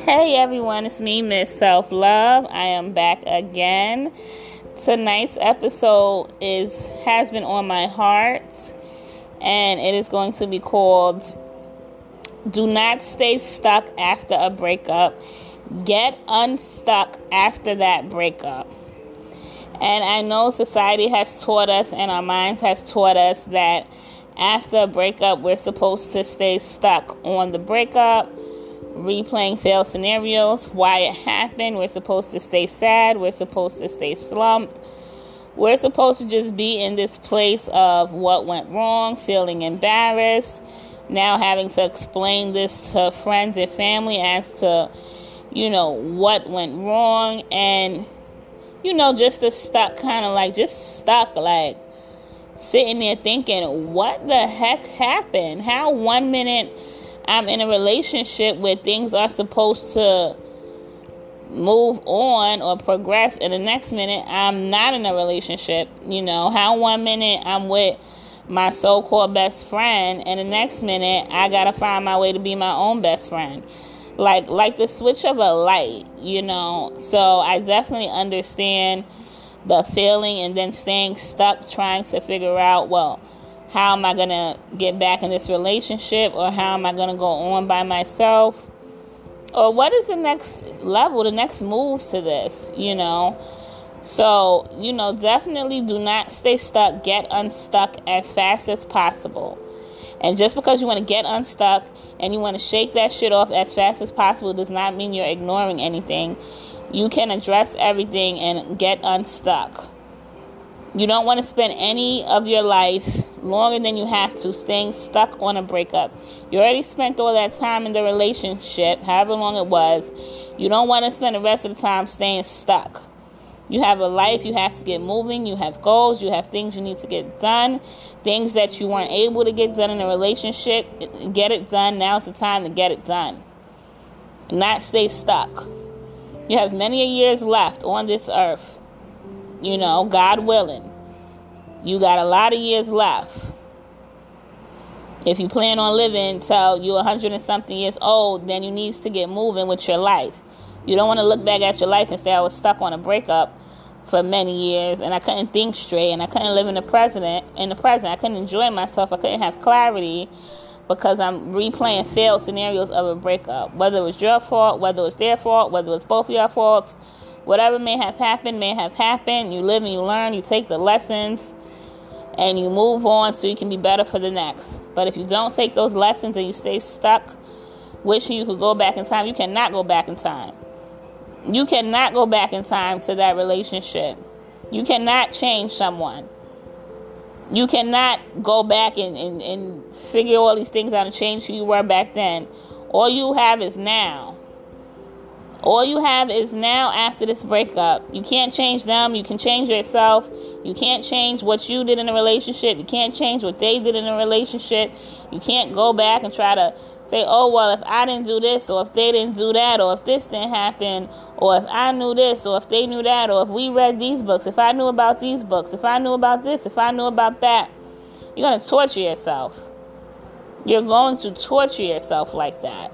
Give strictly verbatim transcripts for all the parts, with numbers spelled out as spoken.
Hey everyone, it's me, Miss Self Love. I am back again. Tonight's episode is has been on my heart, and it is going to be called Do Not Stay Stuck After a Breakup. Get unstuck after that breakup. And I know society has taught us and our minds has taught us that after a breakup, we're supposed to stay stuck on the breakup, replaying failed scenarios, why it happened. We're supposed to stay sad. We're supposed to stay slumped. We're supposed to just be in this place of what went wrong, feeling embarrassed, now having to explain this to friends and family as to, you know, what went wrong, and, you know, just the stuck, kind of like, just stuck, like, sitting there thinking, what the heck happened? How one minute I'm in a relationship where things are supposed to move on or progress, and the next minute I'm not in a relationship. You know, how one minute I'm with my so-called best friend, and the next minute I gotta find my way to be my own best friend. Like, like the switch of a light, you know. So I definitely understand the feeling, and then staying stuck, trying to figure out, well, how am I going to get back in this relationship, or how am I going to go on by myself, or what is the next level, the next moves to this, you know. So, you know, definitely do not stay stuck. Get unstuck as fast as possible. And just because you want to get unstuck and you want to shake that shit off as fast as possible does not mean you're ignoring anything. You can address everything and get unstuck. You don't want to spend any of your life longer than you have to staying stuck on a breakup. You already spent all that time in the relationship, however long it was. You don't want to spend the rest of the time staying stuck. You have a life, you have to get moving, you have goals, you have things you need to get done, things that you weren't able to get done in a relationship. Get it done. Now's the time to get it done. Not stay stuck. You have many years left on this earth. You know, God willing. You got a lot of years left. If you plan on living till you're a hundred and something years old, then you need to get moving with your life. You don't want to look back at your life and say, I was stuck on a breakup for many years, and I couldn't think straight, and I couldn't live in the present. In the present, I couldn't enjoy myself. I couldn't have clarity because I'm replaying failed scenarios of a breakup. Whether it was your fault, whether it was their fault, whether it was both of your faults, whatever may have happened, may have happened. You live and you learn. You take the lessons, and you move on so you can be better for the next. But if you don't take those lessons and you stay stuck, wishing you could go back in time, you cannot go back in time. You cannot go back in time to that relationship. You cannot change someone. You cannot go back and, and, and figure all these things out and change who you were back then. All you have is now. All you have is now after this breakup. You can't change them. You can change yourself. You can't change what you did in a relationship. You can't change what they did in a relationship. You can't go back and try to say, oh, well, if I didn't do this, or if they didn't do that, or if this didn't happen, or if I knew this, or if they knew that, or if we read these books, if I knew about these books, if I knew about this, if I knew about that. You're going to torture yourself. You're going to torture yourself like that.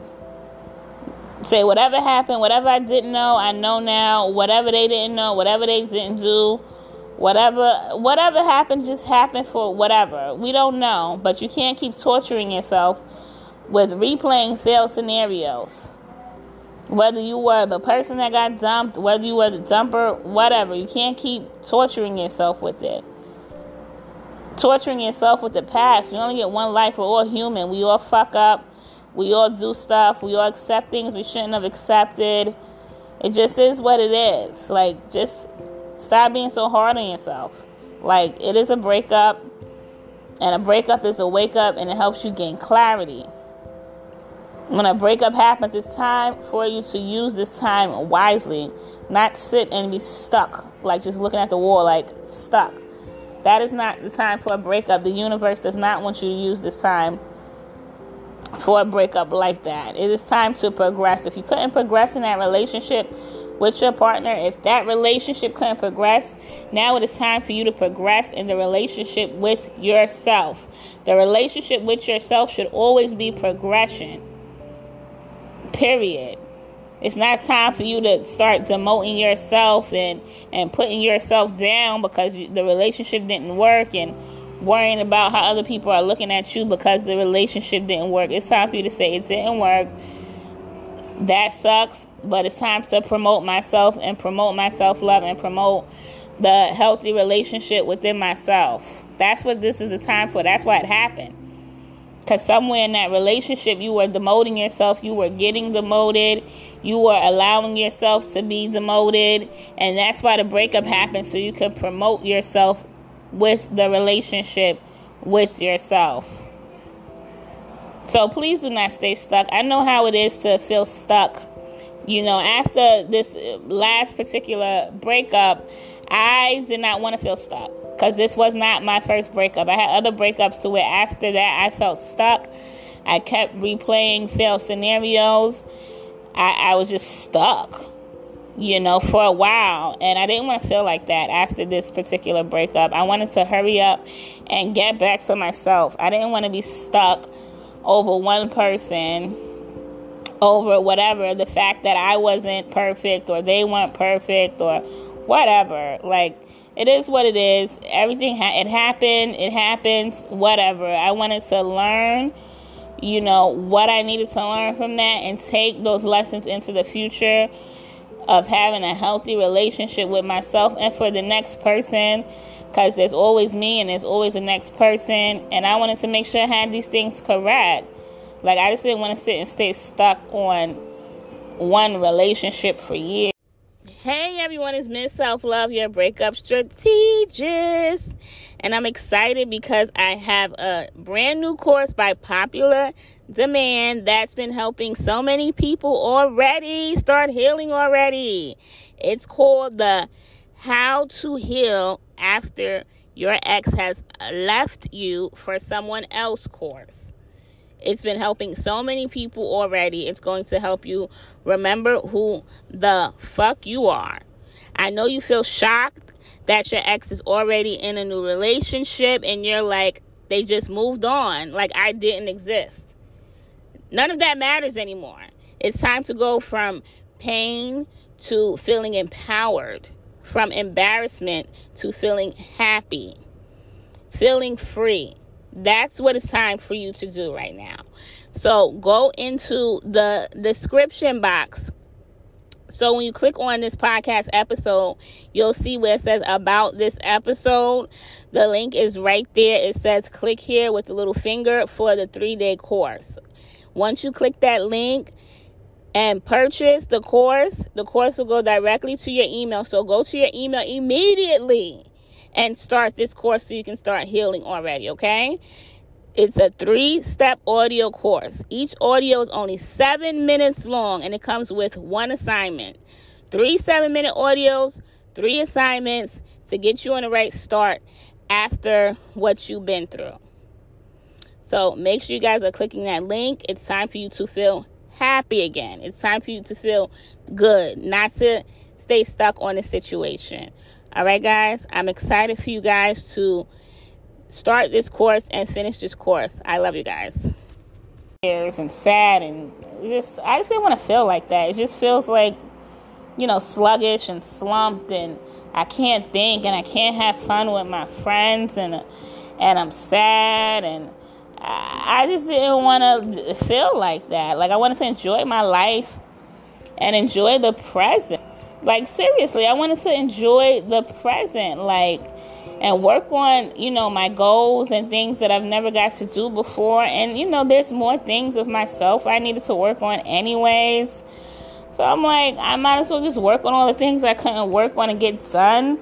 Say, whatever happened, whatever I didn't know, I know now. Whatever they didn't know, whatever they didn't do, whatever whatever happened just happened for whatever. We don't know, but you can't keep torturing yourself with replaying failed scenarios. Whether you were the person that got dumped, whether you were the dumper, whatever. You can't keep torturing yourself with it. Torturing yourself with the past. We only get one life. We're all human. We all fuck up. We all do stuff. We all accept things we shouldn't have accepted. It just is what it is. Like, just stop being so hard on yourself. Like, it is a breakup. And a breakup is a wake up, and it helps you gain clarity. When a breakup happens, it's time for you to use this time wisely. Not sit and be stuck, like just looking at the wall, like stuck. That is not the time for a breakup. The universe does not want you to use this time for a breakup like that. It is time to progress. If you couldn't progress in that relationship with your partner, if that relationship couldn't progress, now it is time for you to progress in the relationship with yourself. The relationship with yourself should always be progression. Period. It's not time for you to start demoting yourself and, and putting yourself down because you, the relationship didn't work, and worrying about how other people are looking at you because the relationship didn't work. It's time for you to say it didn't work. That sucks, but it's time to promote myself and promote my self-love and promote the healthy relationship within myself. That's what this is the time for. That's why it happened. Because somewhere in that relationship, you were demoting yourself. You were getting demoted. You were allowing yourself to be demoted. And that's why the breakup happened, so you can promote yourself with the relationship with yourself. So please do not stay stuck. I know how it is to feel stuck. You know, after this last particular breakup, I did not want to feel stuck. Because this was not my first breakup. I had other breakups to where after that I felt stuck. I kept replaying failed scenarios. I, I was just stuck, you know, for a while. And I didn't want to feel like that after this particular breakup. I wanted to hurry up and get back to myself. I didn't want to be stuck over one person, over whatever. The fact that I wasn't perfect or they weren't perfect or whatever. Like, it is what it is. Everything, ha- it happened. It happens. Whatever. I wanted to learn, you know, what I needed to learn from that and take those lessons into the future of having a healthy relationship with myself and for the next person, because there's always me and there's always the next person. And I wanted to make sure I had these things correct. Like, I just didn't want to sit and stay stuck on one relationship for years. Hey everyone, it's Miss Self-Love, your breakup strategist. And I'm excited because I have a brand new course by popular demand that's been helping so many people already start healing already. It's called the How to Heal After Your Ex Has Left You for Someone Else course. It's been helping so many people already. It's going to help you remember who the fuck you are. I know you feel shocked that your ex is already in a new relationship and you're like, they just moved on, like I didn't exist. None of that matters anymore. It's time to go from pain to feeling empowered, from embarrassment to feeling happy, feeling free. That's what it's time for you to do right now. So go into the description box. So when you click on this podcast episode, you'll see where it says about this episode. The link is right there. It says click here with the little finger for the three-day course. Once you click that link and purchase the course, the course will go directly to your email. So go to your email immediately and start this course so you can start healing already, okay? It's a three-step audio course. Each audio is only seven minutes long, and it comes with one assignment. Three seven-minute audios, three assignments to get you on the right start after what you've been through. So make sure you guys are clicking that link. It's time for you to feel happy again. It's time for you to feel good, not to stay stuck on the situation. All right, guys, I'm excited for you guys to start this course and finish this course. I love you guys. And sad and just, I just didn't want to feel like that. It just feels like, you know, sluggish and slumped, and I can't think and I can't have fun with my friends, and and I'm sad, and I just didn't want to feel like that. Like, I wanted to enjoy my life and enjoy the present. Like, seriously, I wanted to enjoy the present, like, and work on, you know, my goals and things that I've never got to do before. And, you know, there's more things of myself I needed to work on anyways. So I'm like, I might as well just work on all the things I couldn't work on and get done,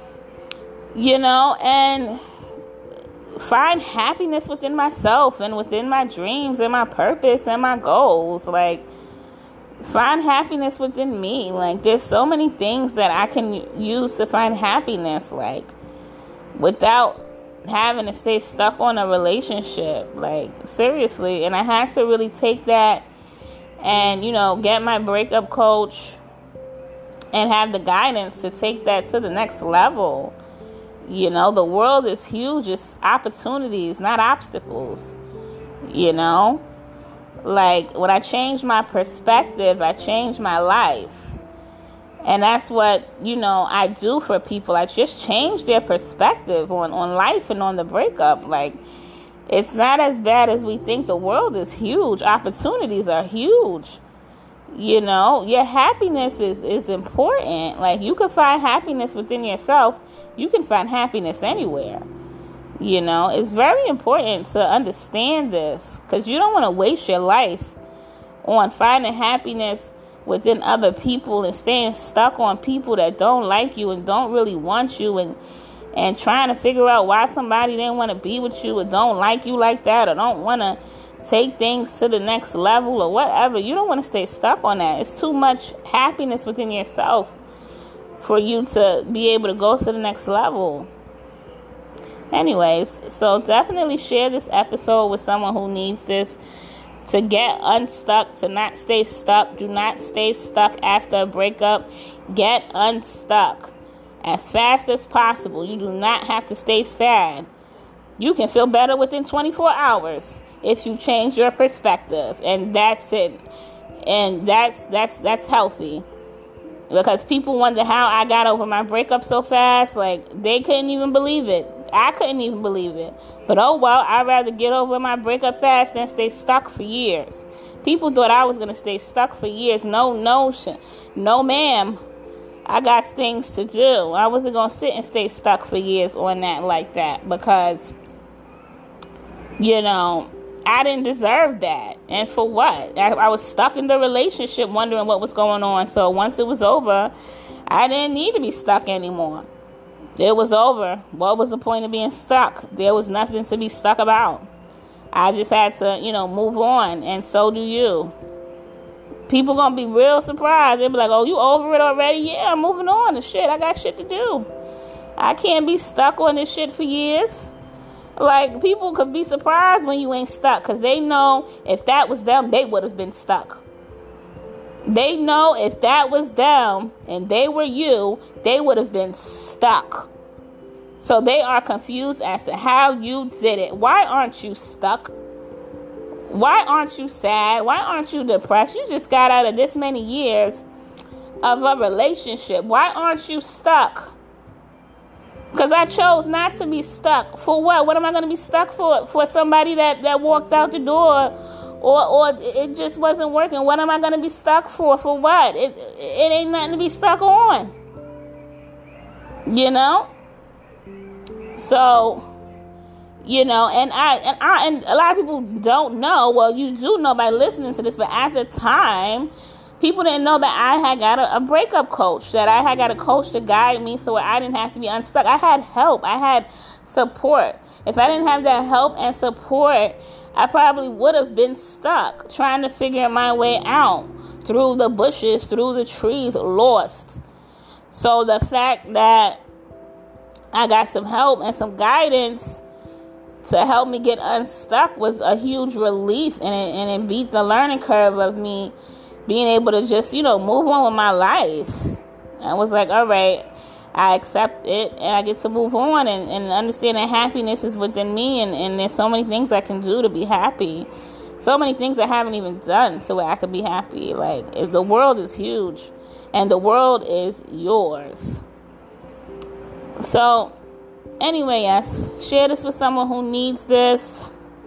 you know, and find happiness within myself and within my dreams and my purpose and my goals. Like, find happiness within me. Like, there's so many things that I can use to find happiness, like, without having to stay stuck on a relationship. Like, seriously. And I had to really take that and, you know, get my breakup coach and have the guidance to take that to the next level. You know, the world is huge. It's opportunities, not obstacles, you know. Like, when I changed my perspective, I changed my life. And that's what, you know, I do for people. I just change their perspective on, on life and on the breakup. Like, it's not as bad as we think. The world is huge. Opportunities are huge. You know, your happiness is, is important. Like, you can find happiness within yourself. You can find happiness anywhere. You know, it's very important to understand this, because you don't want to waste your life on finding happiness within other people and staying stuck on people that don't like you and don't really want you, and and trying to figure out why somebody didn't want to be with you or don't like you like that or don't want to take things to the next level or whatever. You don't want to stay stuck on that. It's too much happiness within yourself for you to be able to go to the next level. Anyways, so definitely share this episode with someone who needs this, to get unstuck, to not stay stuck. Do not stay stuck after a breakup. Get unstuck as fast as possible. You do not have to stay sad. You can feel better within twenty-four hours if you change your perspective, and that's it. And that's that's that's healthy. Because people wonder how I got over my breakup so fast. Like, they couldn't even believe it. I couldn't even believe it. But oh well, I'd rather get over my breakup fast than stay stuck for years. People thought I was going to stay stuck for years. No, no, no ma'am. I got things to do. I wasn't going to sit and stay stuck for years on that like that, because, you know, I didn't deserve that. And for what? I, I was stuck in the relationship wondering what was going on. So once it was over, I didn't need to be stuck anymore. It was over. What was the point of being stuck? There was nothing to be stuck about. I just had to, you know, move on. And so do you. People going to be real surprised. They'll be like, oh, you over it already? Yeah, I'm moving on and shit. I got shit to do. I can't be stuck on this shit for years. Like, people could be surprised when you ain't stuck, because they know if that was them, they would have been stuck. They know if that was them and they were you, they would have been stuck. So they are confused as to how you did it. Why aren't you stuck? Why aren't you sad? Why aren't you depressed? You just got out of this many years of a relationship. Why aren't you stuck? Because I chose not to be stuck. For what? What am I going to be stuck for? For somebody that, that walked out the door, or or it just wasn't working. What am I going to be stuck for? For what? It, it ain't nothing to be stuck on. You know? So, you know, and I and I and a lot of people don't know. Well, you do know by listening to this, but at the time, people didn't know that I had got a, a breakup coach, that I had got a coach to guide me so I didn't have to be unstuck. I had help. I had support. If I didn't have that help and support, I probably would have been stuck trying to figure my way out through the bushes, through the trees, lost. So the fact that I got some help and some guidance to help me get unstuck was a huge relief, and it, and it beat the learning curve of me being able to just, you know, move on with my life. I was like, all right, I accept it, and I get to move on and, and understand that happiness is within me, and, and there's so many things I can do to be happy. So many things I haven't even done so I could be happy. Like, it, the world is huge, and the world is yours. So, anyway, yes, share this with someone who needs this.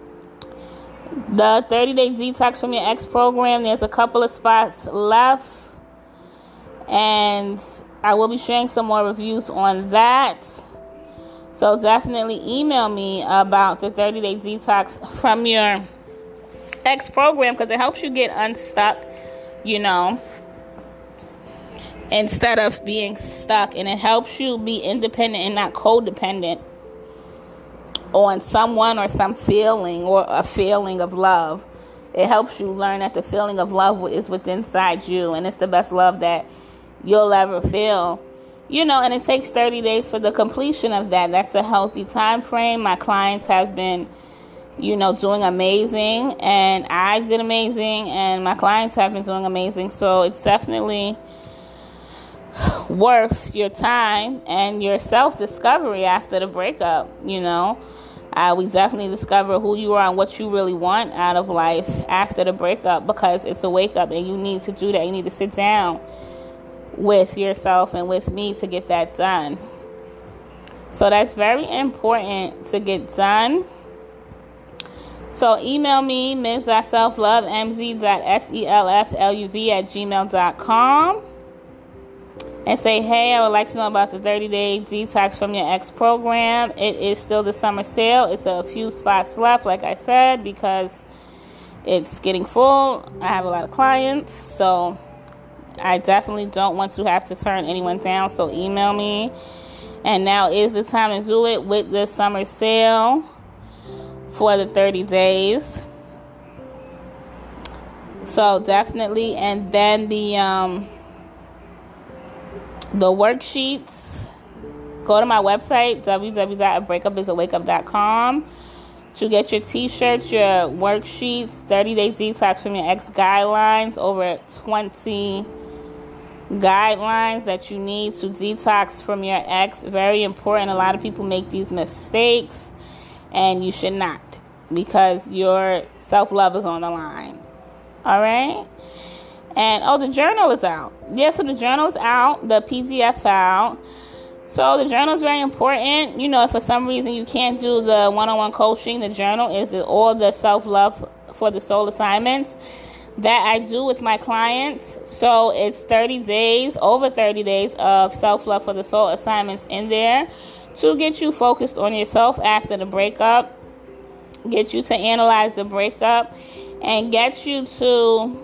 The thirty-day detox from your ex program, there's a couple of spots left, and I will be sharing some more reviews on that. So definitely email me about the thirty-day detox from your ex program, because it helps you get unstuck, you know, instead of being stuck, and it helps you be independent and not codependent on someone or some feeling or a feeling of love. It helps you learn that the feeling of love is within inside you, and it's the best love that you'll ever feel. You know, and it takes thirty days for the completion of that. That's a healthy time frame. My clients have been, you know, doing amazing, and I did amazing, and my clients have been doing amazing. So it's definitely worth your time and your self-discovery after the breakup, you know. Uh, we definitely discover who you are and what you really want out of life after the breakup, because it's a wake up and you need to do that. You need to sit down with yourself and with me to get that done. So that's very important to get done. So email me, miz dot self love m z dot self luv at gmail dot com. And say, hey, I would like to know about the thirty-day detox from your ex program. It is still the summer sale. It's a few spots left, like I said, because it's getting full. I have a lot of clients, so I definitely don't want to have to turn anyone down. So email me. And now is the time to do it with the summer sale for the thirty days. So definitely. And then the... um. The worksheets, go to my website, w w w dot a breakup is a wake up dot com, to get your t-shirts, your worksheets, thirty-day detox from your ex guidelines, over twenty guidelines that you need to detox from your ex. Very important. A lot of people make these mistakes, and you should not, because your self-love is on the line. All right? And, oh, the journal is out. Yeah, so the journal is out, the P D F file. So the journal is very important. You know, if for some reason you can't do the one-on-one coaching, the journal is the, all the self-love for the soul assignments that I do with my clients. So it's thirty days, over thirty days of self-love for the soul assignments in there to get you focused on yourself after the breakup, get you to analyze the breakup, and get you to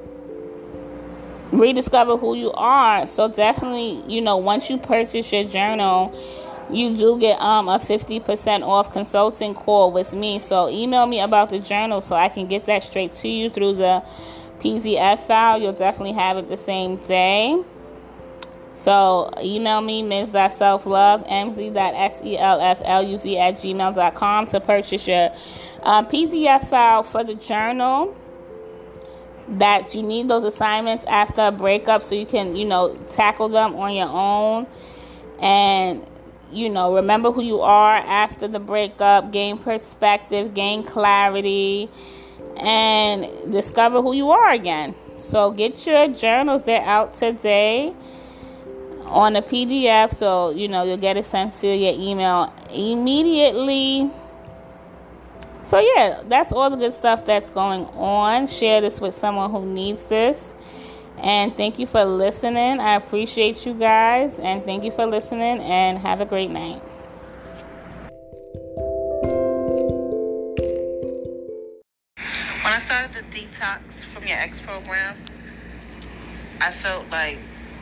rediscover who you are. So definitely, you know, once you purchase your journal, you do get um a fifty percent off consulting call with me. So email me about the journal so I can get that straight to you through the P D F file. You'll definitely have it the same day. So email me, miz dot self love m z dot self luv at gmail dot com to purchase your uh, P D F file for the journal. That you need those assignments after a breakup so you can, you know, tackle them on your own. And, you know, remember who you are after the breakup, gain perspective, gain clarity, and discover who you are again. So get your journals. They're out today on a P D F, so, you know, you'll get it sent to your email immediately. So, yeah, that's all the good stuff that's going on. Share this with someone who needs this. And thank you for listening. I appreciate you guys. And thank you for listening. And have a great night. When I started the Detox from Your Ex program, I felt like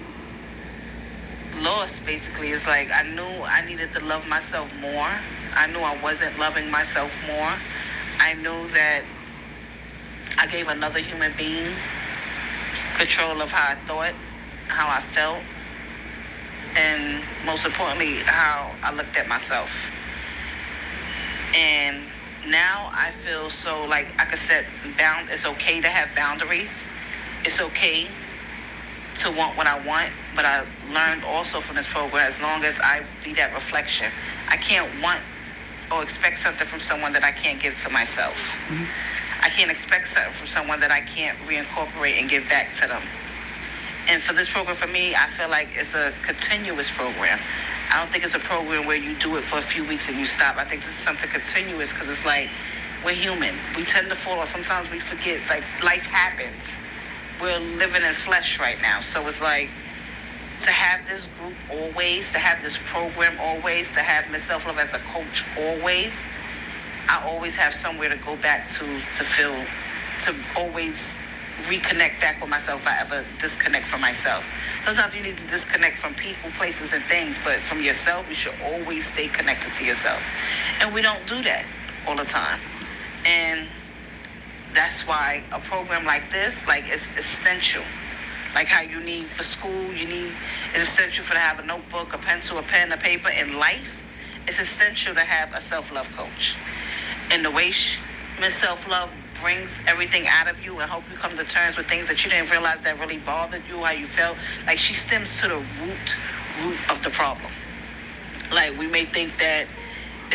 lost, basically. It's like I knew I needed to love myself more. I knew I wasn't loving myself more. I knew that I gave another human being control of how I thought, how I felt, and most importantly, how I looked at myself. And now I feel so like I could set bound. It's okay to have boundaries. It's okay to want what I want, but I learned also from this program, as long as I be that reflection, I can't want or expect something from someone that I can't give to myself. Mm-hmm. I can't expect something from someone that I can't reincorporate and give back to them. And for this program, for me, I feel like it's a continuous program. I don't think it's a program where you do it for a few weeks and you stop. I think this is something continuous, because it's like, we're human. We tend to fall off. Sometimes we forget. It's like life happens. We're living in flesh right now. So it's like, to have this group always, to have this program always, to have Miss Self Love as a coach always, I always have somewhere to go back to, to feel, to always reconnect back with myself if I ever disconnect from myself. Sometimes you need to disconnect from people, places, and things, but from yourself, you should always stay connected to yourself. And we don't do that all the time. And that's why a program like this, like, it's essential. Like how you need for school, you need, it's essential for to have a notebook, a pencil, a pen, a paper. In life, it's essential to have a self-love coach. And the way she, Miss Self-Love brings everything out of you and help you come to terms with things that you didn't realize that really bothered you, how you felt. Like, she stems to the root, root of the problem. Like, we may think that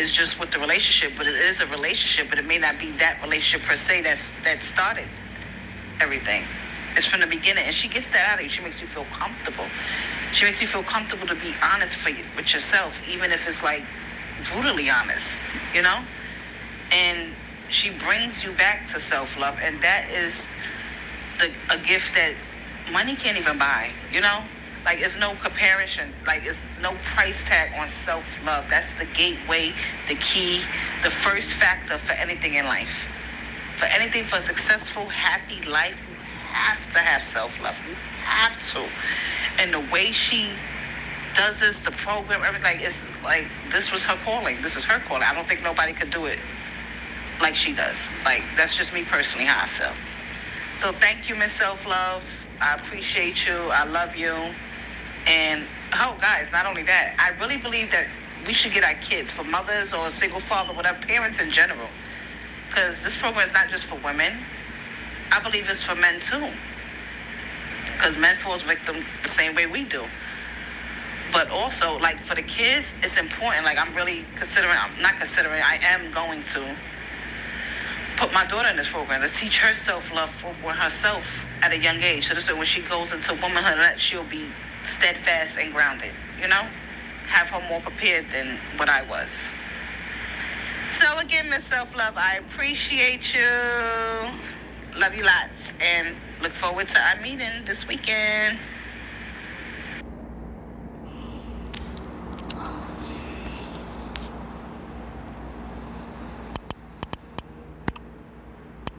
is just with the relationship, but it is a relationship, but it may not be that relationship per se that's that started everything. It's from the beginning, and she gets that out of you. She makes you feel comfortable. She makes you feel comfortable to be honest for you, with yourself, even if it's like brutally honest, you know? And she brings you back to self-love, and that is the a gift that money can't even buy, you know? Like, it's no comparison. Like, it's no price tag on self-love. That's the gateway, the key, the first factor for anything in life. For anything, for a successful, happy life, you have to have self-love. You have to. And the way she does this, the program, everything, is like, this was her calling. This is her calling. I don't think nobody could do it like she does. Like, that's just me personally, how I feel. So thank you, Miss Self-Love. I appreciate you. I love you. And, oh, guys, not only that, I really believe that we should get our kids, for mothers or single father, whatever, parents in general. Because this program is not just for women. I believe it's for men, too. Because men falls victim the same way we do. But also, like, for the kids, it's important. Like, I'm really considering, I'm not considering, I am going to put my daughter in this program to teach her self-love for herself at a young age. So this way, when she goes into womanhood, that she'll be steadfast and grounded, you know? Have her more prepared than what I was. So again, Miss Self-Love, I appreciate you. Love you lots. And look forward to our meeting this weekend.